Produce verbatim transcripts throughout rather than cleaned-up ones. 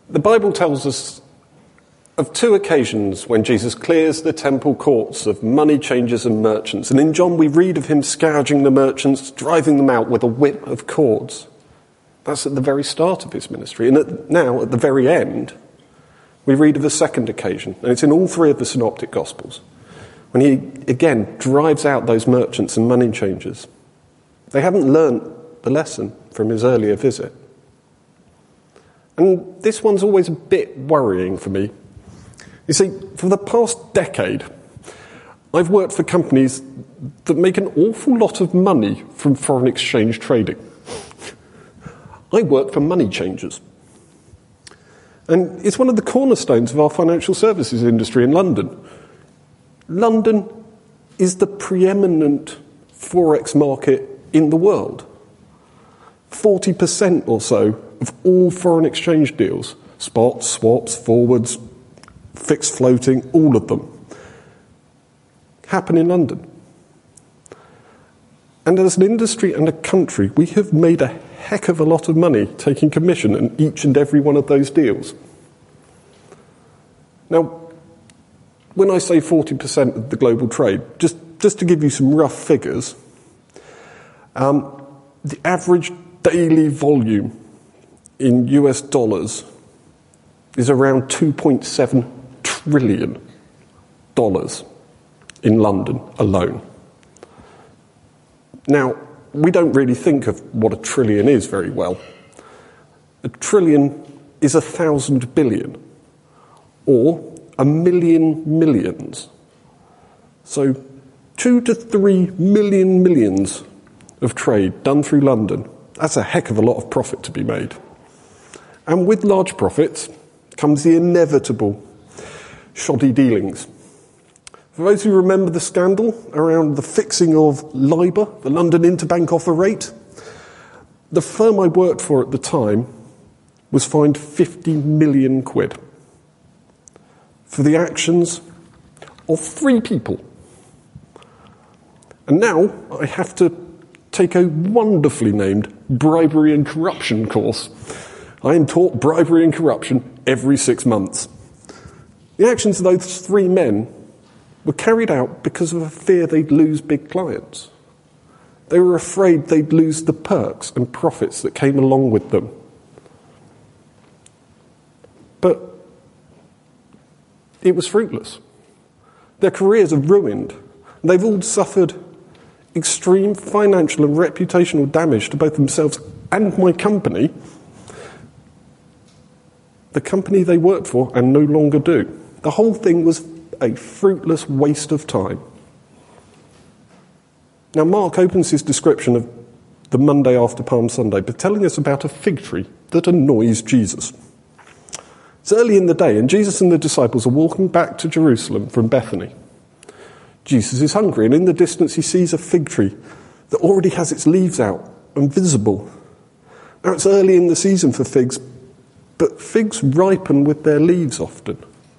The Bible tells us of two occasions when Jesus clears the temple courts of money changers and merchants. And in John we read of him scourging the merchants, driving them out with a whip of cords. That's at the very start of his ministry. And at, now, at the very end, we read of a second occasion. And it's in all three of the Synoptic Gospels. When he, again, drives out those merchants and money changers. They haven't learnt the lesson from his earlier visit. And this one's always a bit worrying for me. You see, for the past decade, I've worked for companies that make an awful lot of money from foreign exchange trading. I work for money changers. And it's one of the cornerstones of our financial services industry in London. London is the preeminent forex market in the world. forty percent or so of all foreign exchange deals, spots, swaps, forwards, fixed floating, all of them, happen in London. And as an industry and a country, we have made a heck of a lot of money taking commission in each and every one of those deals. Now, when I say forty percent of the global trade, just, just to give you some rough figures, um, the average daily volume in U S dollars is around two point seven trillion dollars in London alone. Now, we don't really think of what a trillion is very well. A trillion is a thousand billion, or a million millions. So two to three million millions of trade done through London. That's a heck of a lot of profit to be made. And with large profits comes the inevitable shoddy dealings. For those who remember the scandal around the fixing of LIBOR, the London Interbank Offer Rate, the firm I worked for at the time was fined fifty million quid for the actions of three people. And now I have to take a wonderfully named bribery and corruption course. I am taught bribery and corruption every six months. The actions of those three men were carried out because of a fear they'd lose big clients. They were afraid they'd lose the perks and profits that came along with them. But it was fruitless. Their careers are ruined. They've all suffered extreme financial and reputational damage to both themselves and my company, the company they worked for and no longer do. The whole thing was a fruitless waste of time. Now, Mark opens his description of the Monday after Palm Sunday by telling us about a fig tree that annoys Jesus. It's early in the day, and Jesus and the disciples are walking back to Jerusalem from Bethany. Jesus is hungry, and in the distance he sees a fig tree that already has its leaves out and visible. Now, it's early in the season for figs, but figs ripen with their leaves often.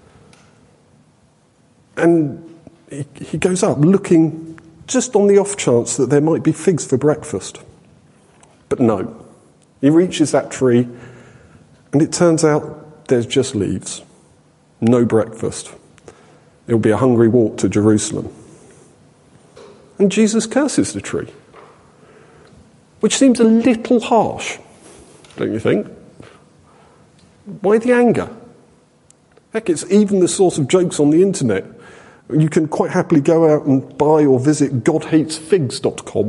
And he, he goes up looking just on the off chance that there might be figs for breakfast. But no. He reaches that tree, and it turns out there's just leaves. No breakfast. It'll be a hungry walk to Jerusalem. And Jesus curses the tree, which seems a little harsh, don't you think? Why the anger? Heck, it's even the source of jokes on the internet. You can quite happily go out and buy or visit god hates figs dot com.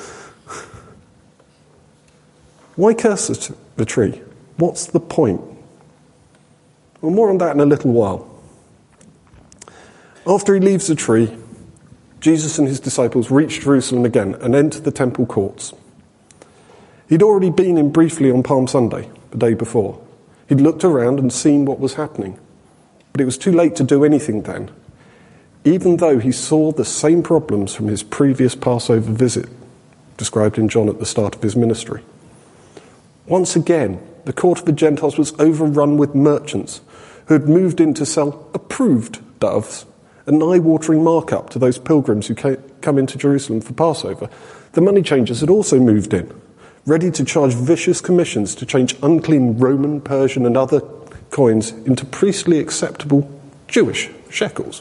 Why curse the tree? What's the point? Well, more on that in a little while. After he leaves the tree, Jesus and his disciples reach Jerusalem again and enter the temple courts. He'd already been in briefly on Palm Sunday, the day before. He'd looked around and seen what was happening. But it was too late to do anything then, even though he saw the same problems from his previous Passover visit, described in John at the start of his ministry. Once again, the court of the Gentiles was overrun with merchants who had moved in to sell approved doves, an eye-watering markup to those pilgrims who come into Jerusalem for Passover. The money changers had also moved in, ready to charge vicious commissions to change unclean Roman, Persian and other coins into priestly acceptable Jewish shekels.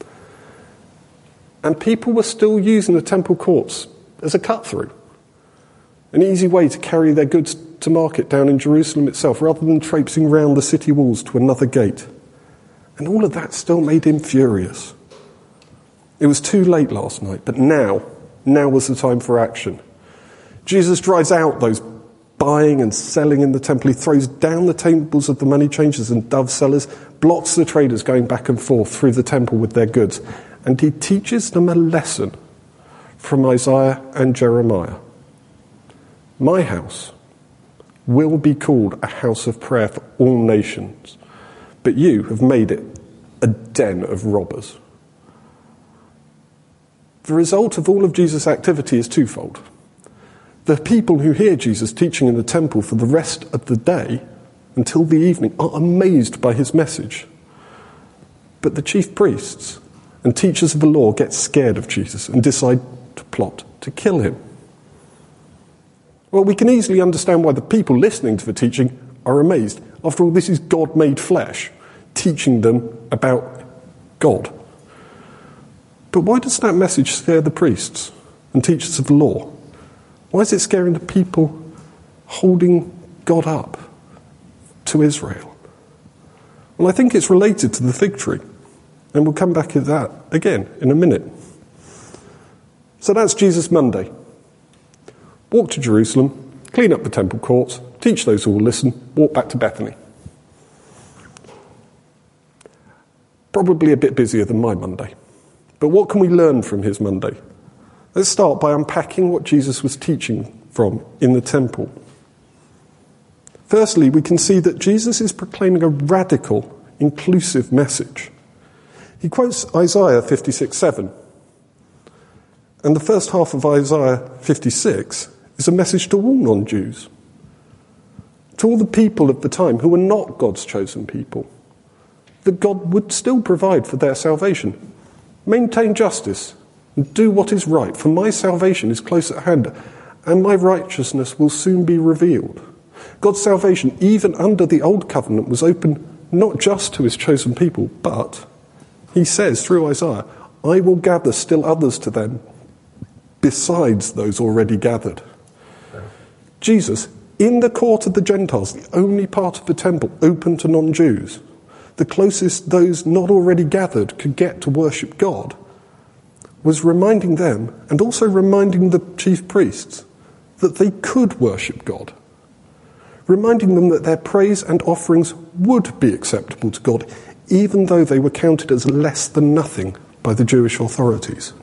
And people were still using the temple courts as a cut-through, an easy way to carry their goods to market down in Jerusalem itself, rather than traipsing round the city walls to another gate. And all of that still made him furious. It was too late last night, but now, now was the time for action. Jesus drives out those buying and selling in the temple. He throws down the tables of the money changers and dove sellers, blocks the traders going back and forth through the temple with their goods, and he teaches them a lesson from Isaiah and Jeremiah. My house will be called a house of prayer for all nations, but you have made it a den of robbers. The result of all of Jesus' activity is twofold. The people who hear Jesus teaching in the temple for the rest of the day until the evening are amazed by his message. But the chief priests and teachers of the law get scared of Jesus and decide to plot to kill him. Well, we can easily understand why the people listening to the teaching are amazed. After all, this is God made flesh, teaching them about God. But why does that message scare the priests and teachers of the law? Why is it scaring the people holding God up to Israel? Well, I think it's related to the fig tree. And we'll come back to that again in a minute. So that's Jesus Monday. Walk to Jerusalem, clean up the temple courts, teach those who will listen, walk back to Bethany. Probably a bit busier than my Monday. But what can we learn from his Monday? Let's start by unpacking what Jesus was teaching from in the temple. Firstly, we can see that Jesus is proclaiming a radical, inclusive message. He quotes Isaiah fifty-six seven. And the first half of Isaiah fifty-six is a message to all non-Jews, to all the people of the time who were not God's chosen people, that God would still provide for their salvation. Maintain justice and do what is right, for my salvation is close at hand, and my righteousness will soon be revealed. God's salvation, even under the old covenant, was open not just to his chosen people, but, he says through Isaiah, I will gather still others to them, besides those already gathered. Jesus, in the court of the Gentiles, the only part of the temple open to non-Jews, the closest those not already gathered could get to worship God, was reminding them, and also reminding the chief priests, that they could worship God, reminding them that their praise and offerings would be acceptable to God, even though they were counted as less than nothing by the Jewish authorities.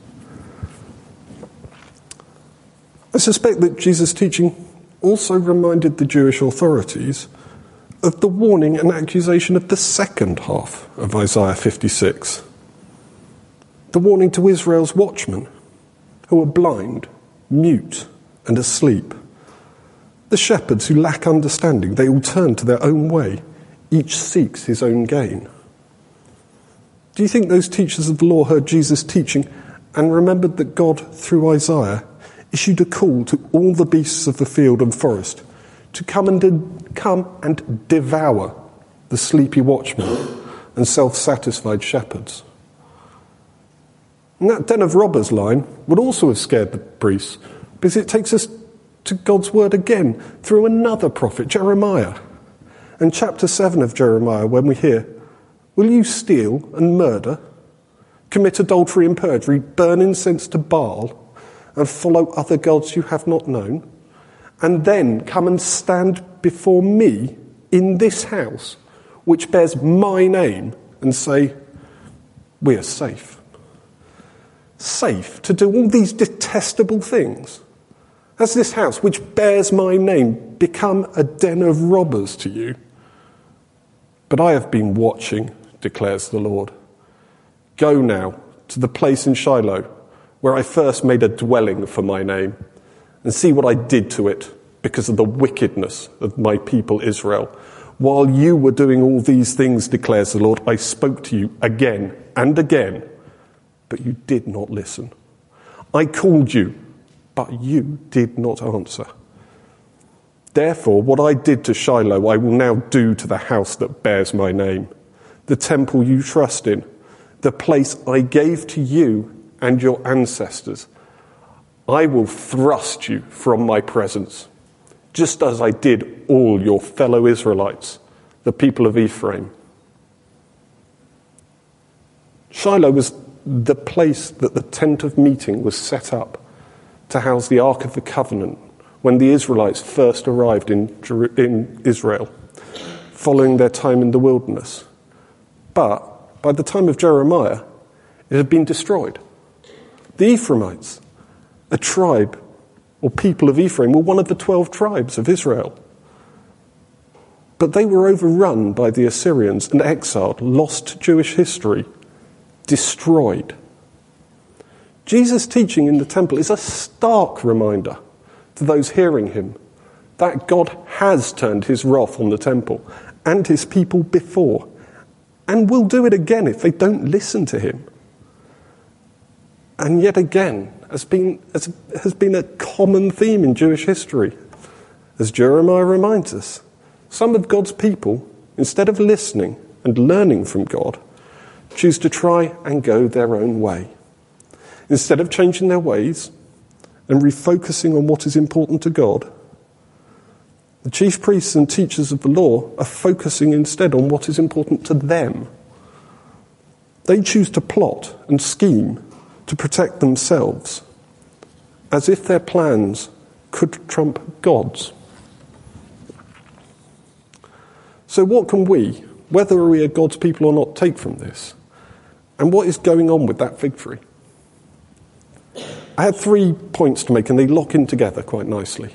I suspect that Jesus' teaching also reminded the Jewish authorities of the warning and accusation of the second half of Isaiah fifty-six. The warning to Israel's watchmen, who are blind, mute, and asleep. The shepherds who lack understanding, they all turn to their own way. Each seeks his own gain. Do you think those teachers of the law heard Jesus' teaching and remembered that God, through Isaiah, issued a call to all the beasts of the field and forest to come and de- come and devour the sleepy watchmen and self-satisfied shepherds? And that den of robbers line would also have scared the priests, because it takes us to God's word again through another prophet, Jeremiah. And chapter seven of Jeremiah, when we hear, will you steal and murder, commit adultery and perjury, burn incense to Baal, and follow other gods you have not known, and then come and stand before me in this house, which bears my name, and say, we are safe. Safe to do all these detestable things? Has this house, which bears my name, become a den of robbers to you? But I have been watching, declares the Lord. Go now to the place in Shiloh, where I first made a dwelling for my name, and see what I did to it because of the wickedness of my people Israel. While you were doing all these things, declares the Lord, I spoke to you again and again, but you did not listen. I called you, but you did not answer. Therefore, what I did to Shiloh, I will now do to the house that bears my name, the temple you trust in, the place I gave to you and your ancestors. I will thrust you from my presence, just as I did all your fellow Israelites, the people of Ephraim. Shiloh was the place that the tent of meeting was set up to house the Ark of the Covenant when the Israelites first arrived in, in Israel, following their time in the wilderness. But by the time of Jeremiah, it had been destroyed. The Ephraimites, a tribe or people of Ephraim, were one of the twelve tribes of Israel. But they were overrun by the Assyrians and exiled, lost to Jewish history, destroyed. Jesus' teaching in the temple is a stark reminder to those hearing him that God has turned his wrath on the temple and his people before, and will do it again if they don't listen to him. And yet again, has been, as has been a common theme in Jewish history, as Jeremiah reminds us, some of God's people, instead of listening and learning from God, choose to try and go their own way. Instead of changing their ways and refocusing on what is important to God, the chief priests and teachers of the law are focusing instead on what is important to them. They choose to plot and scheme to protect themselves, as if their plans could trump God's. So what can we, whether we are God's people or not, take from this? And what is going on with that fig tree? I had three points to make, and they lock in together quite nicely.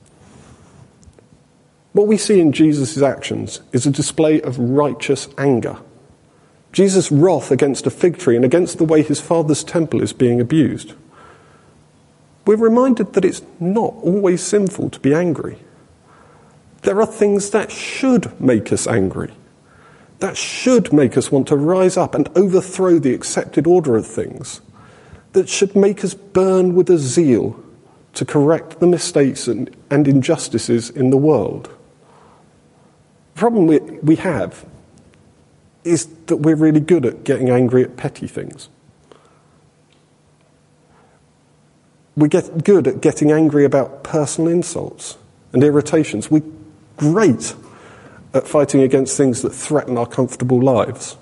What we see in Jesus' actions is a display of righteous anger. Jesus' wrath against a fig tree and against the way his Father's temple is being abused. We're reminded that it's not always sinful to be angry. There are things that should make us angry, that should make us want to rise up and overthrow the accepted order of things, that should make us burn with a zeal to correct the mistakes and, and injustices in the world. The problem we, we have is that we're really good at getting angry at petty things. We get good at getting angry about personal insults and irritations. We're great at fighting against things that threaten our comfortable lives.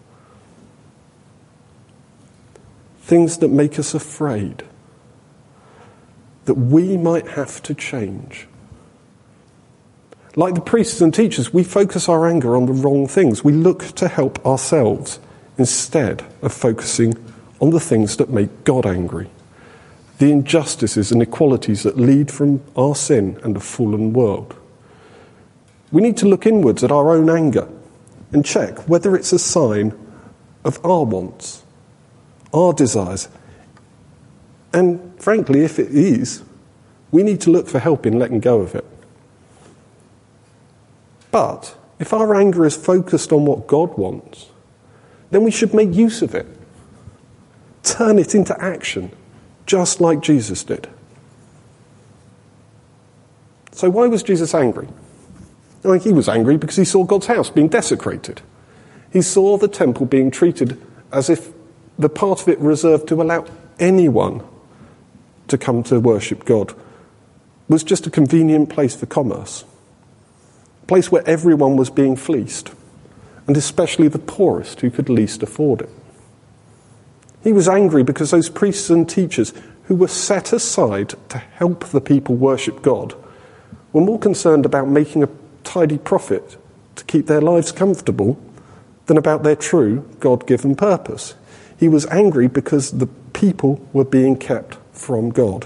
Things that make us afraid that we might have to change. Like the priests and teachers, we focus our anger on the wrong things. We look to help ourselves instead of focusing on the things that make God angry, the injustices and inequalities that lead from our sin and a fallen world. We need to look inwards at our own anger and check whether it's a sign of our wants, our desires. And frankly, if it is, we need to look for help in letting go of it. But if our anger is focused on what God wants, then we should make use of it. Turn it into action, just like Jesus did. So why was Jesus angry? I mean, he was angry because he saw God's house being desecrated. He saw the temple being treated as if the part of it reserved to allow anyone to come to worship God was just a convenient place for commerce. A place where everyone was being fleeced, and especially the poorest who could least afford it. He was angry because those priests and teachers who were set aside to help the people worship God were more concerned about making a tidy profit to keep their lives comfortable than about their true God-given purpose. He was angry because the people were being kept from God.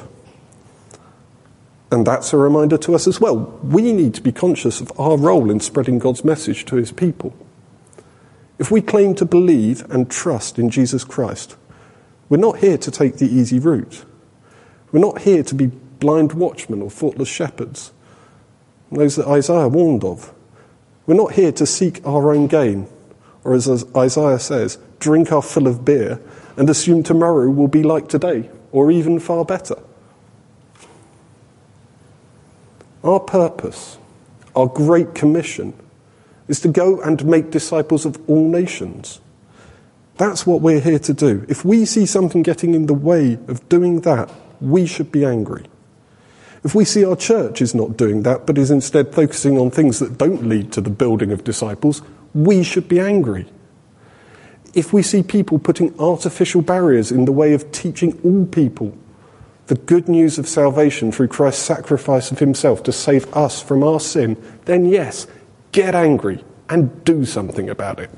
And that's a reminder to us as well. We need to be conscious of our role in spreading God's message to his people. If we claim to believe and trust in Jesus Christ, we're not here to take the easy route. We're not here to be blind watchmen or thoughtless shepherds, those that Isaiah warned of. We're not here to seek our own gain, or as Isaiah says, drink our fill of beer and assume tomorrow will be like today, or even far better. Our purpose, our great commission, is to go and make disciples of all nations. That's what we're here to do. If we see something getting in the way of doing that, we should be angry. If we see our church is not doing that, but is instead focusing on things that don't lead to the building of disciples, we should be angry. If we see people putting artificial barriers in the way of teaching all people the good news of salvation through Christ's sacrifice of himself to save us from our sin, then yes, get angry and do something about it.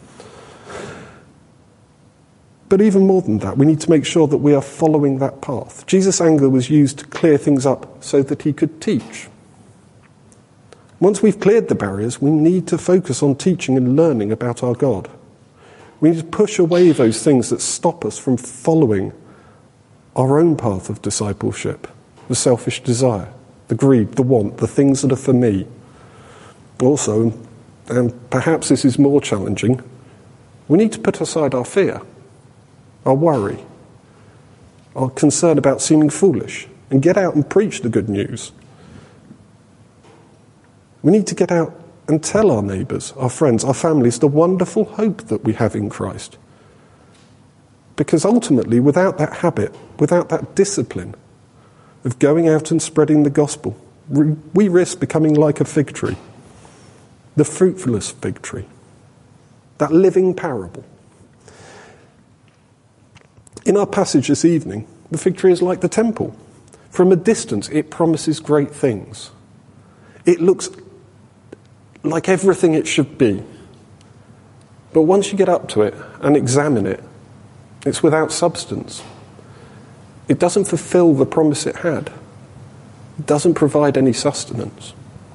But even more than that, we need to make sure that we are following that path. Jesus' anger was used to clear things up so that he could teach. Once we've cleared the barriers, we need to focus on teaching and learning about our God. We need to push away those things that stop us from following our own path of discipleship, the selfish desire, the greed, the want, the things that are for me. Also, and perhaps this is more challenging, we need to put aside our fear, our worry, our concern about seeming foolish, and get out and preach the good news. We need to get out and tell our neighbours, our friends, our families, the wonderful hope that we have in Christ. Because ultimately, without that habit, without that discipline of going out and spreading the gospel, we risk becoming like a fig tree, the fruitless fig tree, that living parable. In our passage this evening, the fig tree is like the temple. From a distance, it promises great things. It looks like everything it should be. But once you get up to it and examine it, it's without substance. It doesn't fulfill the promise it had. It doesn't provide any sustenance.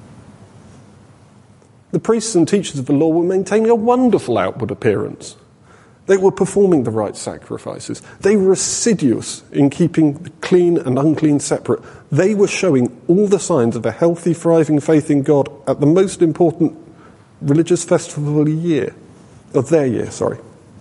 The priests and teachers of the law were maintaining a wonderful outward appearance. They were performing the right sacrifices. They were assiduous in keeping clean and unclean separate. They were showing all the signs of a healthy, thriving faith in God at the most important religious festival of the year, of their year, sorry.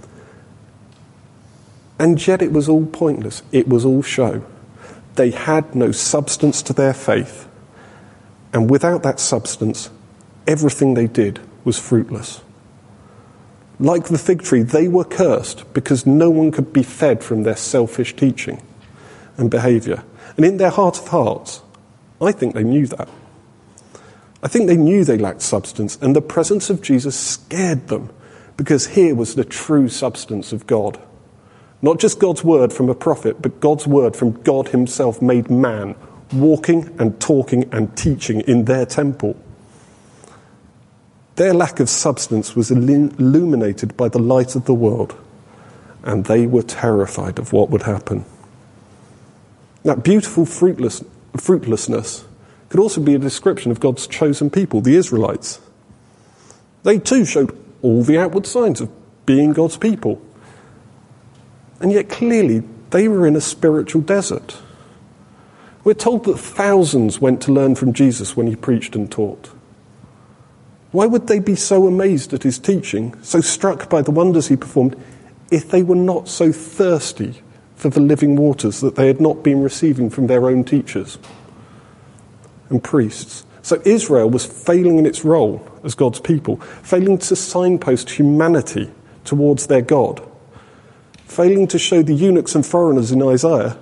And yet it was all pointless. It was all show. They had no substance to their faith. And without that substance, everything they did was fruitless. Like the fig tree, they were cursed because no one could be fed from their selfish teaching and behaviour. And in their heart of hearts, I think they knew that. I think they knew they lacked substance, and the presence of Jesus scared them because here was the true substance of God. Not just God's word from a prophet, but God's word from God himself made man, walking and talking and teaching in their temple. Their lack of substance was illuminated by the light of the world, and they were terrified of what would happen. That beautiful fruitless, fruitlessness could also be a description of God's chosen people, the Israelites. They too showed all the outward signs of being God's people. And yet clearly they were in a spiritual desert. We're told that thousands went to learn from Jesus when he preached and taught. Why would they be so amazed at his teaching, so struck by the wonders he performed, if they were not so thirsty for the living waters that they had not been receiving from their own teachers and priests? So Israel was failing in its role as God's people, failing to signpost humanity towards their God, failing to show the eunuchs and foreigners in Isaiah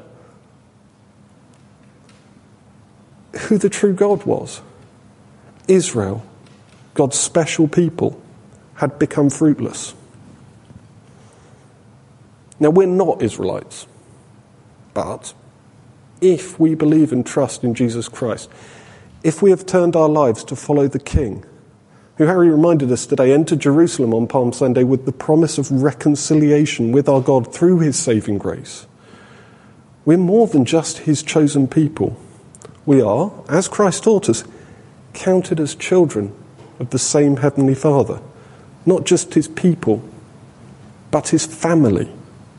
who the true God was. Israel, God's special people, had become fruitless. Now, we're not Israelites, but if we believe and trust in Jesus Christ, if we have turned our lives to follow the King, who Harry reminded us today entered Jerusalem on Palm Sunday with the promise of reconciliation with our God through his saving grace, we're more than just his chosen people. We are, as Christ taught us, counted as children of the same Heavenly Father, not just his people, but his family.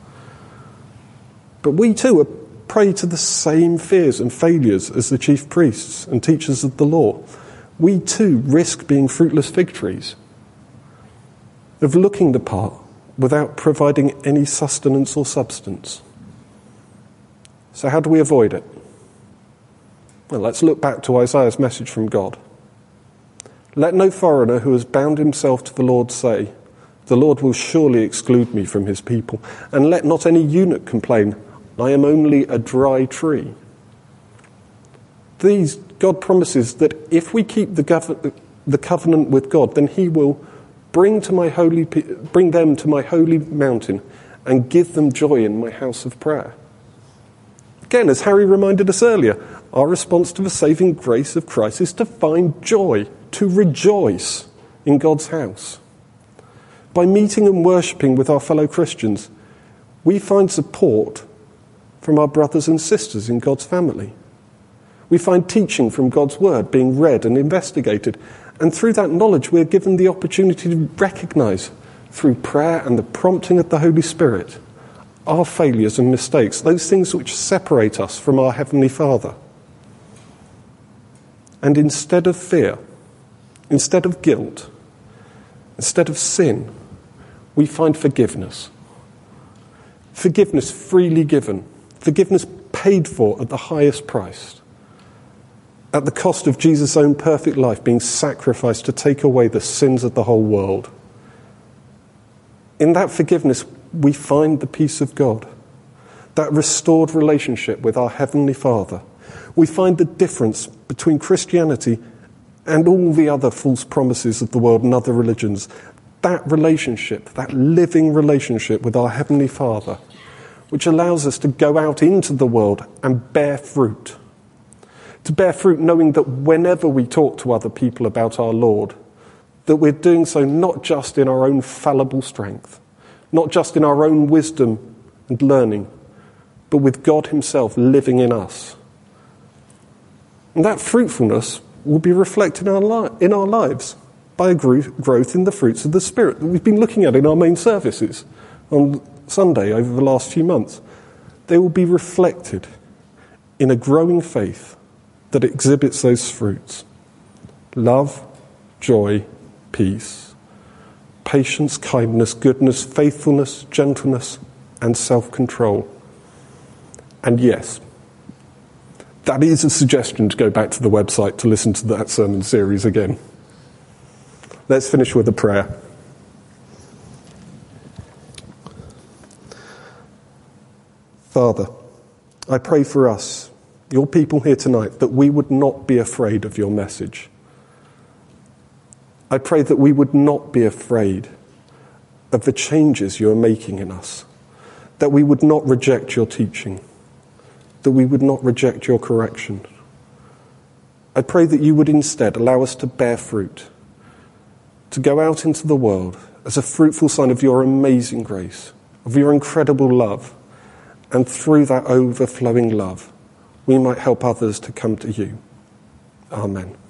But we too are prey to the same fears and failures as the chief priests and teachers of the law. We too risk being fruitless fig trees, of looking the part without providing any sustenance or substance. So how do we avoid it? Well, let's look back to Isaiah's message from God. Let no foreigner who has bound himself to the Lord say, the Lord will surely exclude me from his people. And let not any eunuch complain, I am only a dry tree. These, God promises that if we keep the, gov- the covenant with God, then he will bring to my holy, bring them to my holy mountain and give them joy in my house of prayer. Again, as Harry reminded us earlier, our response to the saving grace of Christ is to find joy, to rejoice in God's house. By meeting and worshipping with our fellow Christians, we find support from our brothers and sisters in God's family. We find teaching from God's word being read and investigated, and through that knowledge we're given the opportunity to recognise, through prayer and the prompting of the Holy Spirit, our failures and mistakes, those things which separate us from our Heavenly Father. And instead of fear, instead of guilt, instead of sin, we find forgiveness. Forgiveness freely given. Forgiveness paid for at the highest price. At the cost of Jesus' own perfect life being sacrificed to take away the sins of the whole world. In that forgiveness, we find the peace of God. That restored relationship with our Heavenly Father. We find the difference between Christianity and all the other false promises of the world and other religions. That relationship, that living relationship with our Heavenly Father, which allows us to go out into the world and bear fruit. To bear fruit knowing that whenever we talk to other people about our Lord, that we're doing so not just in our own fallible strength, not just in our own wisdom and learning, but with God himself living in us. And that fruitfulness will be reflected in our, li- in our lives by a gro- growth in the fruits of the Spirit that we've been looking at in our main services on Sunday over the last few months. They will be reflected in a growing faith that exhibits those fruits. Love, joy, peace, patience, kindness, goodness, faithfulness, gentleness, and self-control. And yes, that is a suggestion to go back to the website to listen to that sermon series again. Let's finish with a prayer. Father, I pray for us, your people here tonight, that we would not be afraid of your message. I pray that we would not be afraid of the changes you are making in us, that we would not reject your teaching, that we would not reject your correction. I pray that you would instead allow us to bear fruit, to go out into the world as a fruitful sign of your amazing grace, of your incredible love, and through that overflowing love, we might help others to come to you. Amen.